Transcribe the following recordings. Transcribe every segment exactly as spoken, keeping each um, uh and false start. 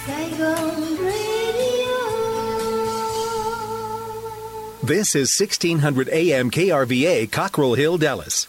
Saigon Radio. This is sixteen hundred A M K R V A, Cockrell Hill, Dallas.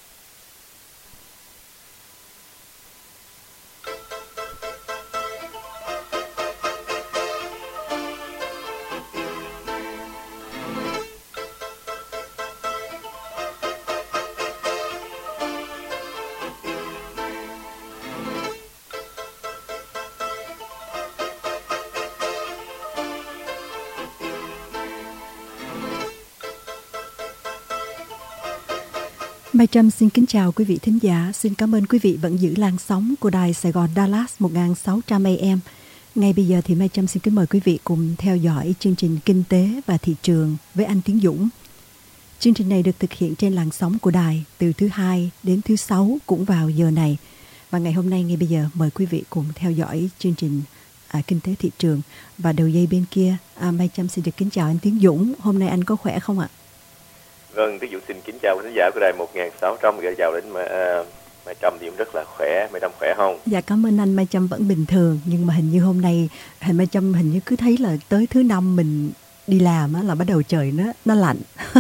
Mai Trâm xin kính chào quý vị thính giả. Xin cảm ơn quý vị vẫn giữ làn sóng của đài Sài Gòn Dallas một nghìn sáu trăm A M. Ngay bây giờ thì Mai Trâm xin kính mời quý vị cùng theo dõi chương trình Kinh tế và Thị trường với anh Tiến Dũng. Chương trình này được thực hiện trên làn sóng của đài từ thứ hai đến thứ sáu cũng vào giờ này. Và ngày hôm nay ngay bây giờ mời quý vị cùng theo dõi chương trình à, Kinh tế Thị trường. Và đầu dây bên kia à, Mai Trâm xin được kính chào anh Tiến Dũng. Hôm nay anh có khỏe không ạ? Vâng, Tiến Dũng xin kính chào khán giả của đài một nghìn sáu trăm, gửi chào đến uh, Mai Trâm thì cũng rất là khỏe. Mai Trâm khỏe không? Dạ cảm ơn anh. Mai Trâm vẫn bình thường, nhưng mà hình như hôm nay hình Mai Trâm hình như cứ thấy là tới thứ năm mình đi làm á là bắt đầu trời nó nó lạnh.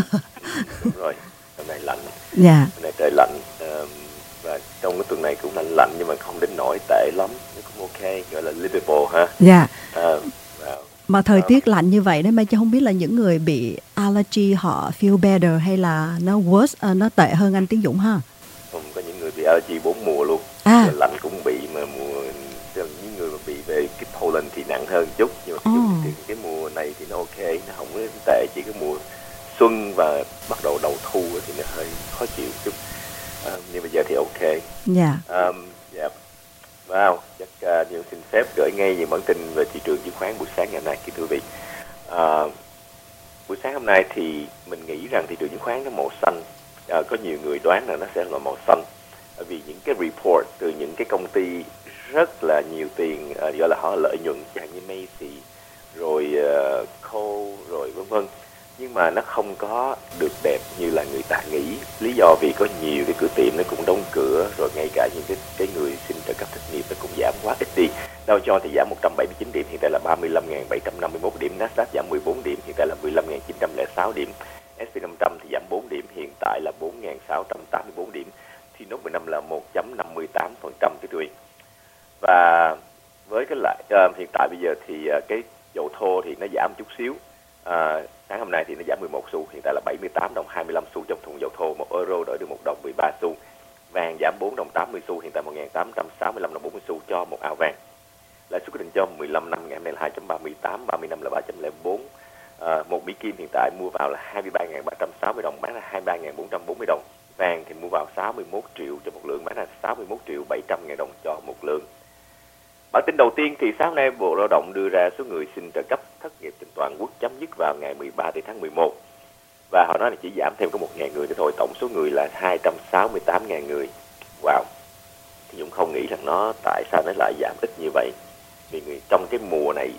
Đúng rồi, hôm nay lạnh. Dạ. Hôm nay trời lạnh uh, và trong cái tuần này cũng lạnh lạnh nhưng mà không đến nỗi tệ lắm, nó cũng ok, gọi là livable ha. Dạ. Uh, wow. Mà thời tiết lạnh như vậy đấy, Mai Trâm không biết là những người bị allergy họ feel better hay là nó worse, uh, nó tệ hơn anh Tiến Dũng ha? Không, có những người bị allergy bốn mùa luôn. À. Lạnh cũng bị, mà mùa những người mà bị về cái pollen thì nặng hơn chút. Nhưng mà oh. cái, cái mùa này thì nó ok, nó không có tệ, chỉ cái mùa xuân và bắt đầu đầu thu thì nó hơi khó chịu chút. Uh, nhưng bây giờ thì ok. Dạ. Yeah. Um, yeah. Wow, chắc uh, Điều xin phép gửi ngay những bản tin về thị trường chứng khoán buổi sáng ngày hôm nay, kính thưa quý vị. Uh, buổi sáng hôm nay thì mình nghĩ rằng thị trường chứng khoán nó màu xanh. Uh, có nhiều người đoán là nó sẽ là màu xanh, bởi vì những cái report từ những cái công ty rất là nhiều tiền, uh, gọi là họ lợi nhuận, chẳng như Macy, rồi uh, Cole, rồi vân vân. Nhưng mà nó không có được đẹp như là người ta nghĩ. Lý do vì có nhiều cái cửa tiệm nó cũng đóng cửa, rồi ngay cả những cái cái người xin trợ cấp thất nghiệp nó cũng giảm quá ít đi. Dow Jones thì giảm một trăm bảy mươi chín điểm, hiện tại là ba mươi lăm nghìn bảy trăm năm mươi mốt điểm. Nasdaq giảm mười bốn điểm, hiện tại là mười lăm nghìn chín trăm lẻ sáu điểm. ét and pê năm trăm thì giảm bốn điểm, hiện tại là bốn nghìn sáu trăm tám mươi bốn điểm. Thì nốt mười năm là một phẩy năm mươi tám phần trăm cái tuổi. Và với cái lại uh, hiện tại bây giờ thì uh, cái dầu thô thì nó giảm chút xíu. Uh, sáng hôm nay thì nó giảm mười một xu, hiện tại là bảy mươi tám đồng hai mươi lăm xu trong thùng dầu thô. Một euro đổi được một đồng mười ba xu. Vàng giảm bốn đồng tám mươi xu, hiện tại một nghìn tám trăm sáu mươi lăm đồng bốn mươi xu cho một ao vàng. Lãi suất quyết định cho mười lăm năm ngày này là hai chấm ba mươi tám, ba mươi năm là ba chấm không bốn. À, một Mỹ Kim hiện tại mua vào là hai mươi ba nghìn ba trăm sáu mươi đồng, bán là hai mươi ba nghìn bốn trăm bốn mươi đồng. Vàng thì mua vào sáu mươi mốt triệu cho một lượng, bán là sáu mươi mốt triệu bảy trăm ngàn đồng cho một lượng. Bản tin đầu tiên thì sáng nay Bộ Lao động đưa ra số người xin trợ cấp thất nghiệp trên toàn quốc chấm dứt vào ngày mười ba tháng mười một. Và họ nói là chỉ giảm thêm có một nghìn người nữa thôi, tổng số người là hai trăm sáu mươi tám nghìn người. Wow. Thì Dũng không nghĩ rằng nó tại sao nó lại giảm ít như vậy. Vì người, trong cái mùa này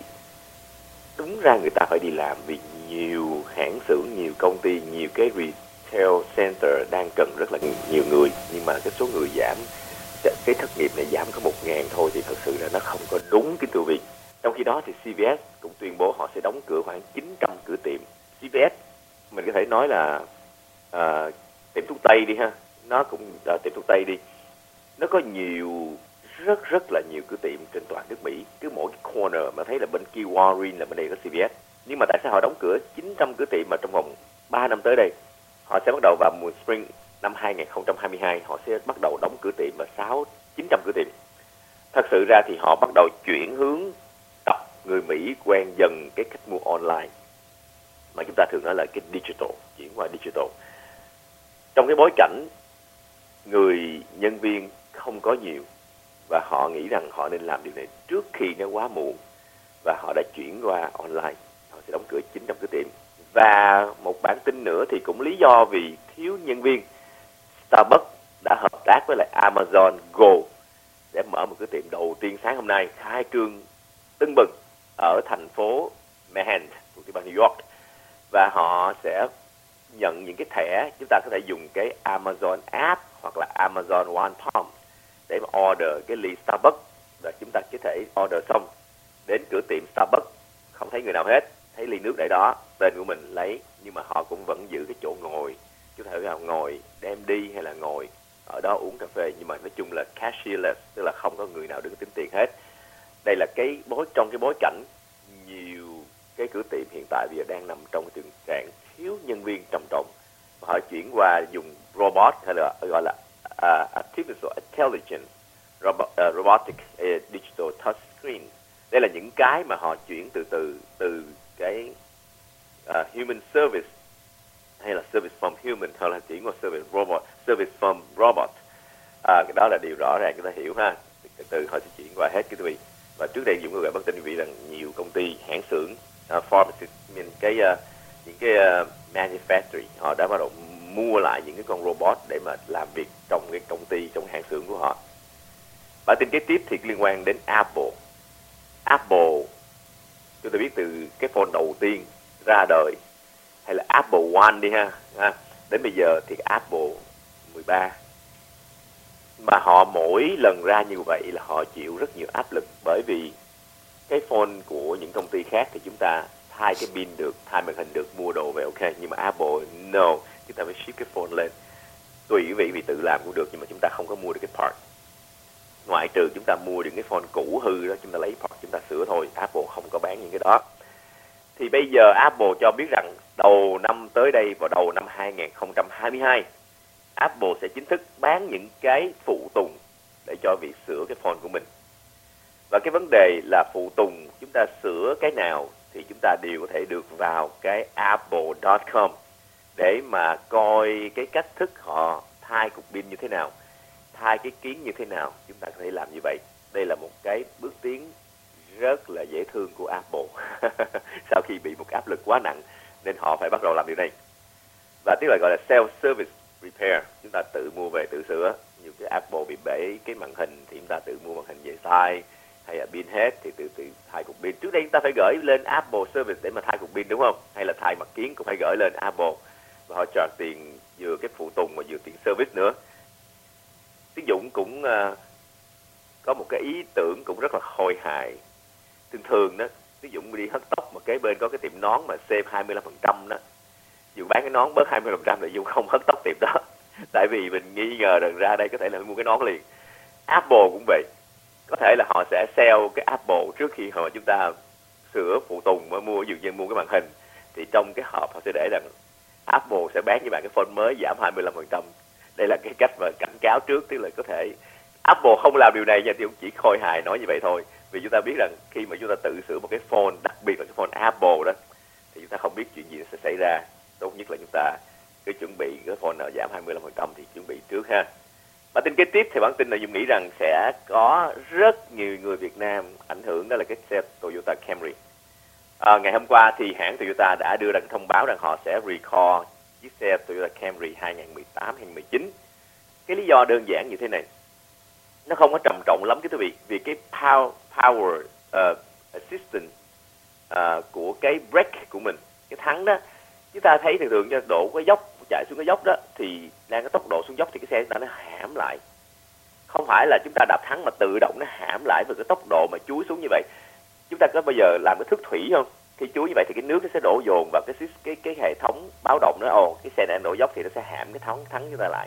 đúng ra người ta phải đi làm, vì nhiều hãng xưởng, nhiều công ty, nhiều cái retail center đang cần rất là nhiều người. Nhưng mà cái số người giảm, cái thất nghiệp này giảm có một ngàn thôi thì thật sự là nó không có đúng cái tư vị. Trong khi đó thì xê vê ét cũng tuyên bố họ sẽ đóng cửa khoảng chín trăm cửa tiệm. xê vê ét mình có thể nói là uh, tiệm thuốc Tây đi ha, nó cũng uh, tiệm thuốc Tây đi, nó có nhiều, rất rất là nhiều cửa tiệm trên toàn nước Mỹ. Cứ mỗi cái corner mà thấy là bên kia Walgreens là bên đây có xê vê ét. Nhưng mà tại sao họ đóng cửa chín trăm cửa tiệm mà trong vòng ba năm tới đây? Họ sẽ bắt đầu vào mùa spring năm hai không hai hai, họ sẽ bắt đầu đóng cửa tiệm và sáu chín trăm cửa tiệm. Thật sự ra thì họ bắt đầu chuyển hướng tập người Mỹ quen dần cái cách mua online, mà chúng ta thường nói là cái digital, chuyển qua digital. Trong cái bối cảnh người nhân viên không có nhiều và họ nghĩ rằng họ nên làm điều này trước khi nó quá muộn, và họ đã chuyển qua online, họ sẽ đóng cửa chín trăm cửa tiệm. Và một bản tin nữa thì cũng lý do vì thiếu nhân viên, Starbucks đã hợp tác với lại Amazon Go để mở một cái tiệm đầu tiên sáng hôm nay, khai trương tưng bừng ở thành phố Manhattan thuộc tiểu bang New York. Và họ sẽ nhận những cái thẻ, chúng ta có thể dùng cái Amazon app hoặc là Amazon One Palm để mà order cái ly Starbucks, và chúng ta có thể order xong đến cửa tiệm Starbucks, không thấy người nào hết, thấy ly nước để đó, tên của mình lấy, nhưng mà họ cũng vẫn giữ cái chỗ ngồi. Chúng ta thấy là ngồi đem đi hay là ngồi ở đó uống cà phê, nhưng mà nói chung là cashierless, tức là không có người nào đứng tính tiền hết. Đây là cái bối trong cái bối cảnh nhiều cái cửa tiệm hiện tại bây giờ đang nằm trong tình trạng thiếu nhân viên trầm trọng. Họ chuyển qua dùng robot hay là gọi là uh, artificial intelligence, robot, uh, robotic uh, digital touch screen. Đây là những cái mà họ chuyển từ từ từ cái uh, human service hay là service from human, hoặc là chuyển qua service robot, service from robot. À, cái đó là điều rõ ràng chúng ta hiểu ha. Từ từ họ sẽ chuyển qua hết quý vị. Và trước đây Dũng có gửi bản tin quý vị rằng nhiều công ty hãng xưởng, uh, pharmacy, cái uh, những cái uh, manufacturing, họ đã bắt đầu mua lại những cái con robot để mà làm việc trong cái công ty, trong hãng xưởng của họ. Bản tin kế tiếp thì liên quan đến Apple. Apple, chúng ta biết từ cái phone đầu tiên ra đời, hay là Apple One đi ha, ha. Đến bây giờ thì Apple mười ba. Mà họ mỗi lần ra như vậy là họ chịu rất nhiều áp lực, bởi vì cái phone của những công ty khác thì chúng ta thay cái pin được, thay màn hình được, mua đồ về ok, nhưng mà Apple no, chúng ta phải ship cái phone lên. Tùy quý vị vì tự làm cũng được, nhưng mà chúng ta không có mua được cái part. Ngoại trừ chúng ta mua được cái phone cũ hư đó, chúng ta lấy part chúng ta sửa thôi. Apple không có bán những cái đó. Thì bây giờ Apple cho biết rằng đầu năm tới đây, vào đầu năm hai không hai hai, Apple sẽ chính thức bán những cái phụ tùng để cho việc sửa cái phone của mình. Và cái vấn đề là phụ tùng chúng ta sửa cái nào thì chúng ta đều có thể được vào cái apple chấm com để mà coi cái cách thức họ thay cục pin như thế nào, thay cái kiến như thế nào, chúng ta có thể làm như vậy. Đây là một cái bước tiến rất là dễ thương của Apple sau khi bị một áp lực quá nặng nên họ phải bắt đầu làm điều này. Và tức là gọi là self-service repair, chúng ta tự mua về tự sửa. Nhiều cái Apple bị bể cái màn hình thì chúng ta tự mua màn hình về thay, hay là pin hết thì tự tự thay cục pin. Trước đây chúng ta phải gửi lên Apple Service để mà thay cục pin đúng không? Hay là thay mặt kiến cũng phải gửi lên Apple và họ charge tiền vừa cái phụ tùng và vừa tiền service nữa. Tiến Dũng cũng uh, có một cái ý tưởng cũng rất là khôi hài. Thường thường đó, Tiến Dũng đi hớt tóc mà kế bên có cái tiệm nón mà sale hai mươi lăm phần trăm đó, Dũng bán cái nón bớt hai mươi phần trăm để Dũng không hớt tóc tiệm đó. Tại vì mình nghi ngờ rằng ra đây có thể là mua cái nón liền. Apple cũng vậy. Có thể là họ sẽ sell cái Apple trước khi họ chúng ta sửa phụ tùng mà mua, dường như mua cái màn hình. Thì trong cái hộp họ sẽ để rằng Apple sẽ bán cho bạn cái phone mới giảm hai mươi lăm phần trăm. Đây là cái cách mà cảnh cáo trước, tức là có thể Apple không làm điều này nha, thì cũng chỉ khôi hài nói như vậy thôi. Vì chúng ta biết rằng khi mà chúng ta tự sửa một cái phone, đặc biệt là cái phone Apple đó, thì chúng ta không biết chuyện gì sẽ xảy ra. Tốt nhất là chúng ta cứ chuẩn bị cái phone nào giảm hai mươi lăm phần trăm thì chuẩn bị trước ha. Bản tin kế tiếp thì bản tin này Dung nghĩ rằng sẽ có rất nhiều người Việt Nam ảnh hưởng, đó là cái xe Toyota Camry. À, ngày hôm qua thì hãng Toyota đã đưa ra thông báo rằng họ sẽ recall chiếc xe Toyota Camry hai không một tám hai không một chín. Cái lý do đơn giản như thế này, nó không có trầm trọng lắm cái quý vị, vì cái power, power uh, assistant uh, của cái brake của mình, cái thắng đó, chúng ta thấy thường thường cho độ cái dốc, chạy xuống cái dốc đó thì đang cái tốc độ xuống dốc thì cái xe chúng ta nó hãm lại. Không phải là chúng ta đạp thắng mà tự động nó hãm lại với cái tốc độ mà chúi xuống như vậy. Chúng ta có bao giờ làm cái thước thủy không? Khi chúi như vậy thì cái nước nó sẽ đổ dồn vào cái cái cái hệ thống báo động đó, ồ cái xe này đổ dốc thì nó sẽ hãm cái thắng thắng chúng ta lại.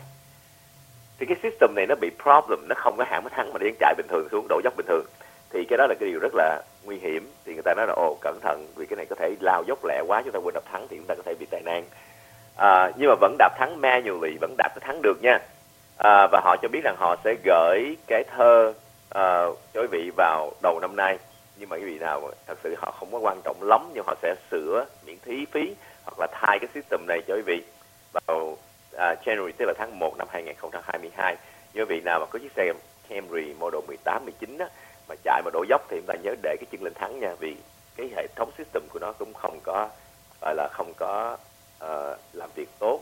Thì cái system này nó bị problem, nó không có hãm cái thắng mà đang chạy bình thường xuống đổ dốc bình thường. Thì cái đó là cái điều rất là nguy hiểm. Thì người ta nói là ồ cẩn thận, vì cái này có thể lao dốc lẹ quá, chúng ta quên đạp thắng thì chúng ta có thể bị tai nạn. À, nhưng mà vẫn đạp thắng manually, vẫn đạp cái thắng được nha. À, và họ cho biết rằng họ sẽ gửi cái thơ à, cho quý vị vào đầu năm nay. Nhưng mà quý vị nào thật sự họ không có quan trọng lắm, nhưng họ sẽ sửa miễn phí phí hoặc là thay cái system này cho quý vị vào à, January, tức là tháng một năm hai không hai hai. Như quý vị nào mà có chiếc xe Camry model mười tám mười chín á, mà chạy mà đổ dốc thì chúng ta nhớ để cái chân lên thắng nha, vì cái hệ thống system của nó cũng không có gọi là không có uh, làm việc tốt.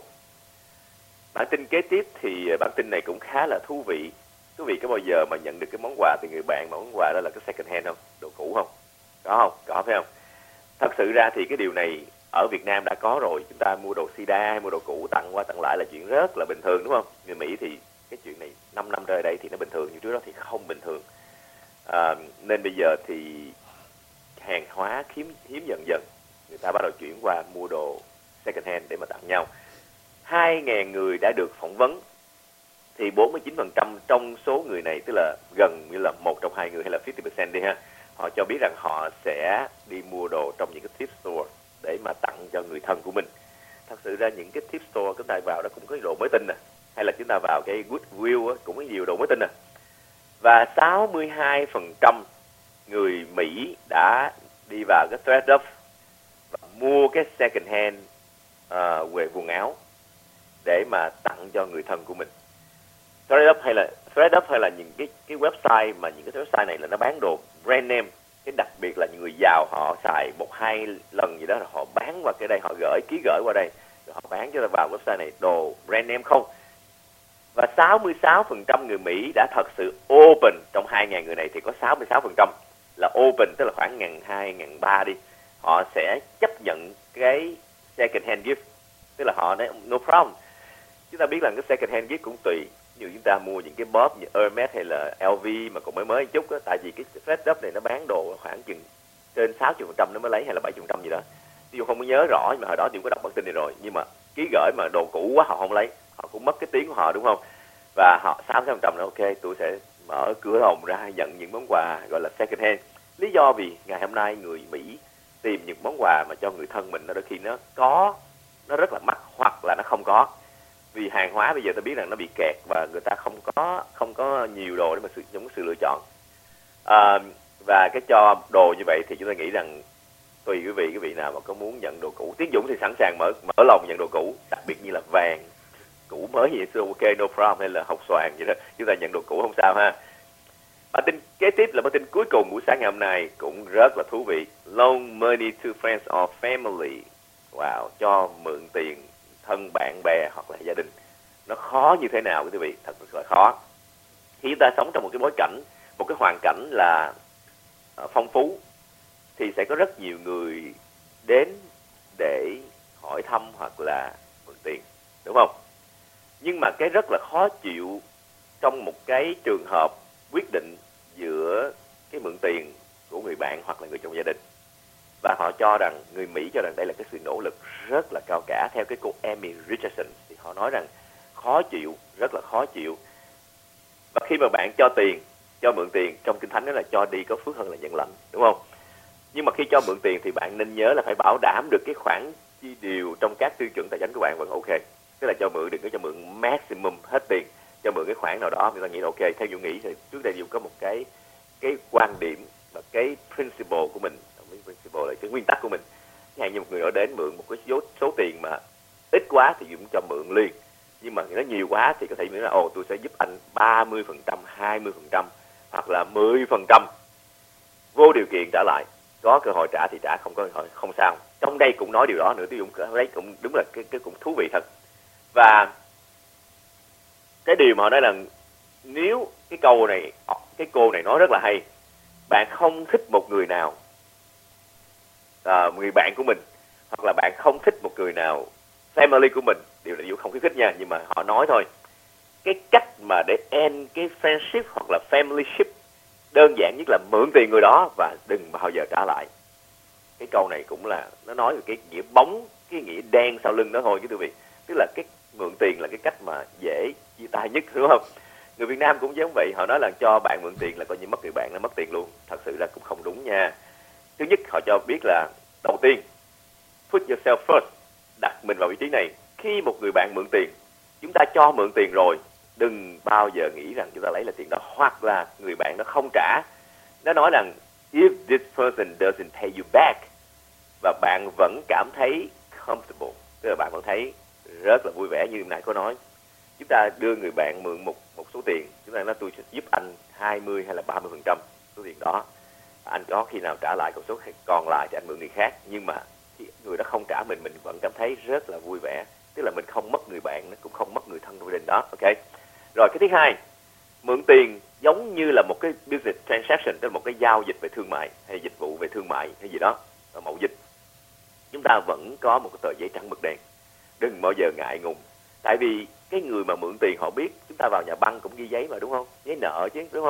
Bản tin kế tiếp thì bản tin này cũng khá là thú vị. Quý vị có bao giờ mà nhận được cái món quà từ người bạn mà món quà đó là cái second hand không? Đồ cũ không? Có không? Có phải không? Thật sự ra thì cái điều này ở Việt Nam đã có rồi. Chúng ta mua đồ sida, mua đồ cũ tặng qua tặng lại là chuyện rất là bình thường đúng không? Người Mỹ thì cái chuyện này năm năm trở lại đây thì nó bình thường, nhưng trước đó thì không bình thường. À, nên bây giờ thì hàng hóa hiếm hiếm dần dần, người ta bắt đầu chuyển qua mua đồ second hand để mà tặng nhau. hai nghìn người đã được phỏng vấn thì bốn mươi chín phần trăm trong số người này, tức là gần như là một trong hai người hay là năm mươi phần trăm đi ha, họ cho biết rằng họ sẽ đi mua đồ trong những cái thrift store để mà tặng cho người thân của mình. Thật sự ra những cái thrift store chúng ta vào đó cũng có đồ mới tinh nè, hay là chúng ta vào cái Goodwill á, cũng có nhiều đồ mới tinh nè. Và sáu mươi hai phần trăm người Mỹ đã đi vào cái ThredUp và mua cái second hand uh, về quần áo để mà tặng cho người thân của mình. ThredUp hay là ThredUp hay là những cái cái website mà những cái website này là nó bán đồ brand name. Cái đặc biệt là những người giàu họ xài một hai lần gì đó là họ bán qua cái đây, họ gửi ký gửi qua đây rồi họ bán cho ta vào website này đồ brand name không. Và sáu mươi sáu phần trăm người Mỹ đã thật sự open, trong hai nghìn người này thì có sáu mươi sáu phần trăm là open, tức là khoảng một nghìn hai trăm, một nghìn ba trăm đi. Họ sẽ chấp nhận cái second hand gift, tức là họ nói no problem. Chúng ta biết là cái second hand gift cũng tùy. Như chúng ta mua những cái bóp như Hermes hay là L V mà còn mới mới chút á, tại vì cái ThredUp này nó bán đồ khoảng chừng trên sáu mươi phần trăm nó mới lấy hay là bảy mươi phần trăm gì đó. Ví dụ không có nhớ rõ, nhưng mà hồi đó tôi có đọc bản tin này rồi, nhưng mà ký gửi mà đồ cũ quá họ không lấy, họ cũng mất cái tiếng của họ đúng không? Và họ sáu mươi phần trăm là ok, tôi sẽ mở cửa hồng ra nhận những món quà gọi là second hand. Lý do vì ngày hôm nay người Mỹ tìm những món quà mà cho người thân mình nó đôi khi nó có, nó rất là mắc hoặc là nó không có. Vì hàng hóa bây giờ ta biết rằng nó bị kẹt và người ta không có không có nhiều đồ để mà sử dụng sự lựa chọn. À, và cái cho đồ như vậy thì chúng ta nghĩ rằng tùy quý vị, quý vị nào mà có muốn nhận đồ cũ, Tiến Dũng thì sẵn sàng mở mở lòng nhận đồ cũ, đặc biệt như là vàng cũ mới gì xưa ok no problem, hay là hột xoàn gì đó, chúng ta nhận đồ cũ không sao ha. Bản tin kế tiếp là bản tin cuối cùng buổi sáng ngày hôm nay cũng rất là thú vị. Loan money to friends or family. Wow, cho mượn tiền thân bạn bè hoặc là gia đình. Nó khó như thế nào quý vị? Thật là khó. Khi chúng ta sống trong một cái bối cảnh, một cái hoàn cảnh là uh, phong phú, thì sẽ có rất nhiều người đến để hỏi thăm hoặc là mượn tiền, đúng không? Nhưng mà cái rất là khó chịu trong một cái trường hợp quyết định giữa cái mượn tiền của người bạn hoặc là người trong gia đình. Và họ cho rằng, người Mỹ cho rằng đây là cái sự nỗ lực rất là cao cả. Theo cái cô Amy Richardson thì họ nói rằng khó chịu, rất là khó chịu. Và khi mà bạn cho tiền, cho mượn tiền, trong Kinh Thánh đó là cho đi có phước hơn là nhận lành, đúng không? Nhưng mà khi cho mượn tiền thì bạn nên nhớ là phải bảo đảm được cái khoản chi điều trong các tiêu chuẩn tài chính của bạn vẫn ok. Tức là cho mượn đừng có cho mượn maximum hết tiền, cho mượn cái khoản nào đó người ta nghĩ là ok. Theo Dũng nghĩ thì trước đây Dũng có một cái cái quan điểm và cái principle của mình, cái principle là cái nguyên tắc của mình. Chẳng như một người ở đến mượn một cái số, số tiền mà ít quá thì Dũng cho mượn liền, nhưng mà nó nhiều quá thì có thể nói là ồ tôi sẽ giúp anh ba mươi phần trăm, hai mươi phần trăm hoặc là mười phần trăm vô điều kiện trả lại. Có cơ hội trả thì trả, không có cơ hội không sao. Trong đây cũng nói điều đó nữa, tôi Dũng thấy cũng đúng là cái, cái cũng thú vị thật. Và cái điều mà họ nói là nếu cái câu này, cái cô này nói rất là hay, bạn không thích một người nào, à, người bạn của mình, hoặc là bạn không thích một người nào, family của mình, điều này Dũng không khuyến khích nha, nhưng mà họ nói thôi. Cái cách mà để end cái friendship hoặc là familyship đơn giản nhất là mượn tiền người đó và đừng bao giờ trả lại. Cái câu này cũng là nó nói về cái nghĩa bóng, cái nghĩa đen sau lưng đó thôi chứ quý vị. Tức là cái mượn tiền là cái cách mà dễ chia tay nhất, đúng không? Người Việt Nam cũng giống vậy, họ nói là cho bạn mượn tiền là coi như mất người bạn, nó mất tiền luôn. Thật sự là cũng không đúng nha. Thứ nhất, họ cho biết là đầu tiên, put yourself first, đặt mình vào vị trí này. Khi một người bạn mượn tiền, chúng ta cho mượn tiền rồi, đừng bao giờ nghĩ rằng chúng ta lấy là tiền đó, hoặc là người bạn nó không trả. Nó nói rằng if this person doesn't pay you back, và bạn vẫn cảm thấy comfortable, tức là bạn vẫn thấy rất là vui vẻ. Như nãy có nói, chúng ta đưa người bạn mượn một một số tiền, chúng ta nói tôi sẽ giúp anh hai mươi hay là ba mươi phần trăm số tiền đó, anh có khi nào trả lại, còn số còn lại thì anh mượn người khác. Nhưng mà người đó không trả mình, mình vẫn cảm thấy rất là vui vẻ, tức là mình không mất người bạn, nó cũng không mất người thân trong gia đình đó. Ok. Rồi cái thứ hai, mượn tiền giống như là một cái business transaction, tức là một cái giao dịch về thương mại hay dịch vụ về thương mại hay gì đó, mậu dịch. Chúng ta vẫn có một cái tờ giấy trắng mực đen, đừng bao giờ ngại ngùng. Tại vì cái người mà mượn tiền họ biết chúng ta vào nhà băng cũng ghi giấy mà, đúng không? Giấy nợ chứ, đúng không?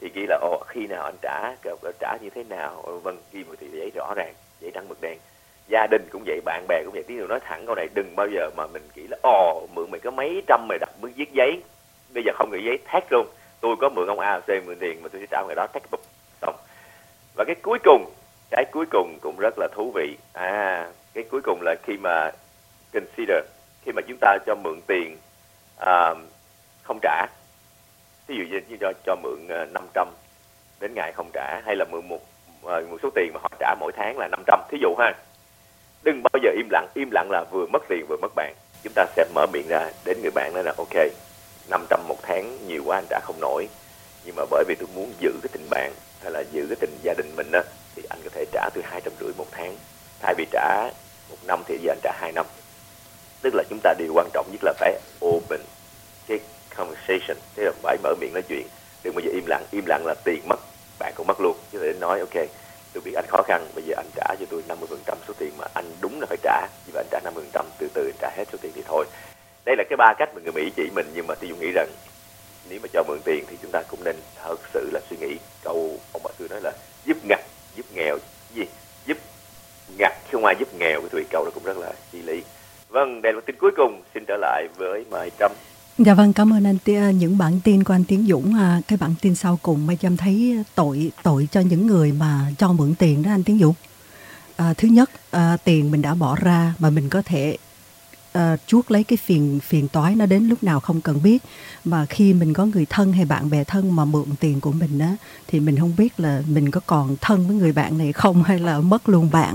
thì ghi là ồ khi nào anh trả, trả như thế nào, vâng, ghi một tờ giấy rõ ràng, giấy trắng mực đen. Gia đình cũng vậy, bạn bè cũng vậy. Tí nữa nói thẳng câu này, đừng bao giờ mà mình nghĩ là ồ mượn mày có mấy trăm mày đặt mới viết giấy, bây giờ không gửi giấy thét luôn. Tôi có mượn ông A C mượn tiền mà tôi sẽ trả người đó, thét bụp xong. Và cái cuối cùng, cái cuối cùng cũng rất là thú vị. À, cái cuối cùng là khi mà consider, khi mà chúng ta cho mượn tiền à, không trả, ví dụ như cho cho mượn năm trăm đến ngày không trả, hay là mượn một một số tiền mà họ trả mỗi tháng là năm trăm, thí dụ ha, đừng bao giờ im lặng. Im lặng là vừa mất tiền vừa mất bạn. Chúng ta sẽ mở miệng ra đến người bạn nói là ok, năm trăm một tháng nhiều quá anh trả không nổi, nhưng mà bởi vì tôi muốn giữ cái tình bạn hay là giữ cái tình gia đình mình á, thì anh có thể trả từ hai trăm rưỡi một tháng, thay vì trả một năm thì giờ anh trả hai năm. Tức là chúng ta điều quan trọng nhất là phải open cái conversation, tức là phải mở miệng nói chuyện, đừng bao giờ im lặng. Im lặng là tiền mất, bạn cũng mất luôn. Chứ để nói ok, tôi biết anh khó khăn, bây giờ anh trả cho tôi năm mươi phần trăm số tiền mà anh đúng là phải trả, nhưng mà anh trả năm mươi phần trăm, từ từ anh trả hết số tiền thì thôi. Đây là cái ba cách mà người Mỹ chỉ mình, nhưng mà tôi nghĩ rằng nếu mà cho mượn tiền thì chúng ta cũng nên thật sự là suy nghĩ. Câu ông bà xưa nói là giúp ngặt, giúp nghèo, gì? Giúp ngặt không ai giúp nghèo, cái tụi câu đó cũng rất là chi lý. Vâng, đây là tin cuối cùng, xin trở lại với Mai Trâm. Dạ vâng, cảm ơn anh. Những bản tin của anh Tiến Dũng, cái bản tin sau cùng Mai Trâm thấy tội tội cho những người mà cho mượn tiền đó anh Tiến Dũng. À, thứ nhất, à, tiền mình đã bỏ ra mà mình có thể à, chuốc lấy cái phiền phiền toái nó đến lúc nào không cần biết. Mà khi mình có người thân hay bạn bè thân mà mượn tiền của mình á, thì mình không biết là mình có còn thân với người bạn này không hay là mất luôn bạn.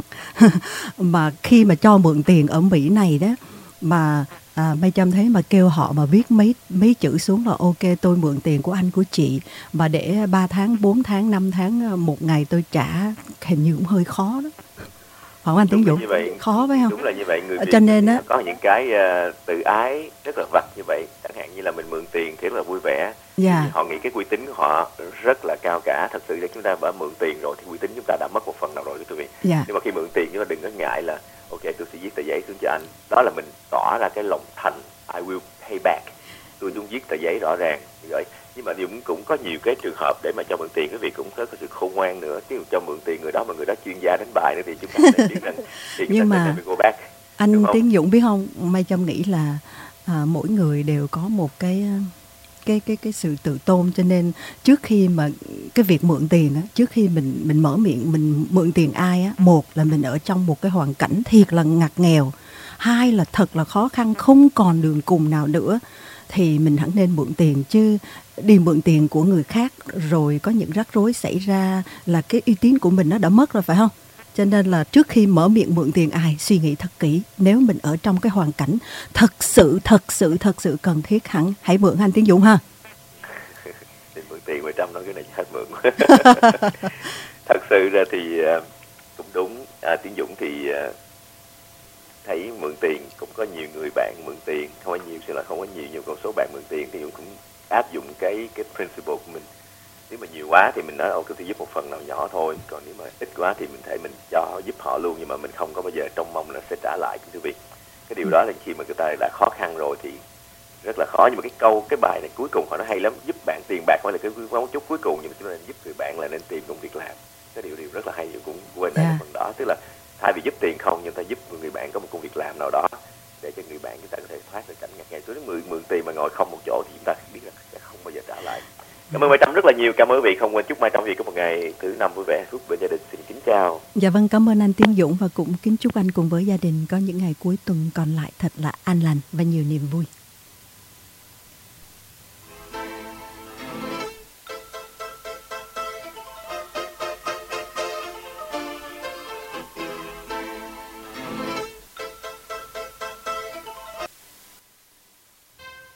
Mà khi mà cho mượn tiền ở Mỹ này đó, mà à, Mai Trâm thấy mà kêu họ mà viết mấy mấy chữ xuống là ok tôi mượn tiền của anh của chị, mà để ba tháng, bốn tháng, năm tháng, một ngày tôi trả, hình như cũng hơi khó đó. Không anh Tiến Dũng? Khó phải không? Đúng là như vậy. Người cho nên á, có những cái uh, tự ái rất là vặt như vậy. Chẳng hạn như là mình mượn tiền thì rất là vui vẻ. Yeah. Họ nghĩ cái uy tín của họ rất là cao cả. Thật sự là chúng ta đã mượn tiền rồi thì uy tín chúng ta đã mất một phần nào rồi quý vị. Yeah. Nhưng mà khi mượn tiền chúng ta đừng có ngại là ok tôi sẽ viết tờ giấy xuống cho anh. Đó là mình tỏ ra cái lòng thành. I will pay back. Tôi muốn viết tờ giấy rõ ràng như vậy. Nhưng mà cũng cũng có nhiều cái trường hợp để mà cho mượn tiền, cái việc cũng có sự khôn ngoan nữa. Chứ cho mượn tiền người đó mà người đó chuyên gia đánh bài nữa thì chúng ta sẽ biết rằng nhưng mà anh Tiến Dũng biết không, Mai Trâm nghĩ là à, mỗi người đều có một cái cái cái cái sự tự tôn, cho nên trước khi mà cái việc mượn tiền á, trước khi mình mình mở miệng mình mượn tiền ai á, một là mình ở trong một cái hoàn cảnh thiệt là ngặt nghèo, hai là thật là khó khăn không còn đường cùng nào nữa, thì mình hẳn nên mượn tiền. Chứ đi mượn tiền của người khác rồi có những rắc rối xảy ra là cái uy tín của mình nó đã mất rồi, phải không? Cho nên là trước khi mở miệng mượn tiền ai, suy nghĩ thật kỹ. Nếu mình ở trong cái hoàn cảnh thật sự, thật sự, thật sự cần thiết, hẳn hãy mượn anh Tiến Dũng ha. Mượn tiền mười trăm nói cái này hết mượn. Thật sự ra thì cũng đúng. À, Tiến Dũng thì thấy mượn tiền cũng có nhiều người bạn mượn tiền, không có nhiều, sẽ là không có nhiều, nhưng con số bạn mượn tiền thì cũng áp dụng cái cái principle của mình. Nếu mà nhiều quá thì mình nói ok tôi giúp một phần nào nhỏ thôi, còn nếu mà ít quá thì mình thể mình cho giúp họ luôn, nhưng mà mình không có bao giờ trông mong là sẽ trả lại. Quý vị, cái điều đó là khi mà người ta đã khó khăn rồi thì rất là khó. Nhưng mà cái câu cái bài này cuối cùng họ nói hay lắm, giúp bạn tiền bạc phải là cái mấu chốt cuối cùng, nhưng mà chúng ta nên giúp người bạn là nên tìm công việc làm. Cái điều điều rất là hay, cũng quên đây yeah. phần đó, tức là thay vì giúp tiền không, nhưng ta giúp người bạn có một công việc làm nào đó để cho người bạn chúng ta có thể thoát ra cảnh ngặt nghèo. Nếu mượn mượn tiền mà ngồi không một chỗ thì chúng ta biết là sẽ không bao giờ trả lại. Cảm ơn Mai Trâm rất là nhiều. Cảm ơn quý vị. Không quên chúc Mai Trâm vì có một ngày thứ năm vui vẻ, hạnh phúc bên gia đình. Xin kính chào. Dạ vâng, cảm ơn anh Tiến Dũng và cũng kính chúc anh cùng với gia đình có những ngày cuối tuần còn lại thật là an lành và nhiều niềm vui.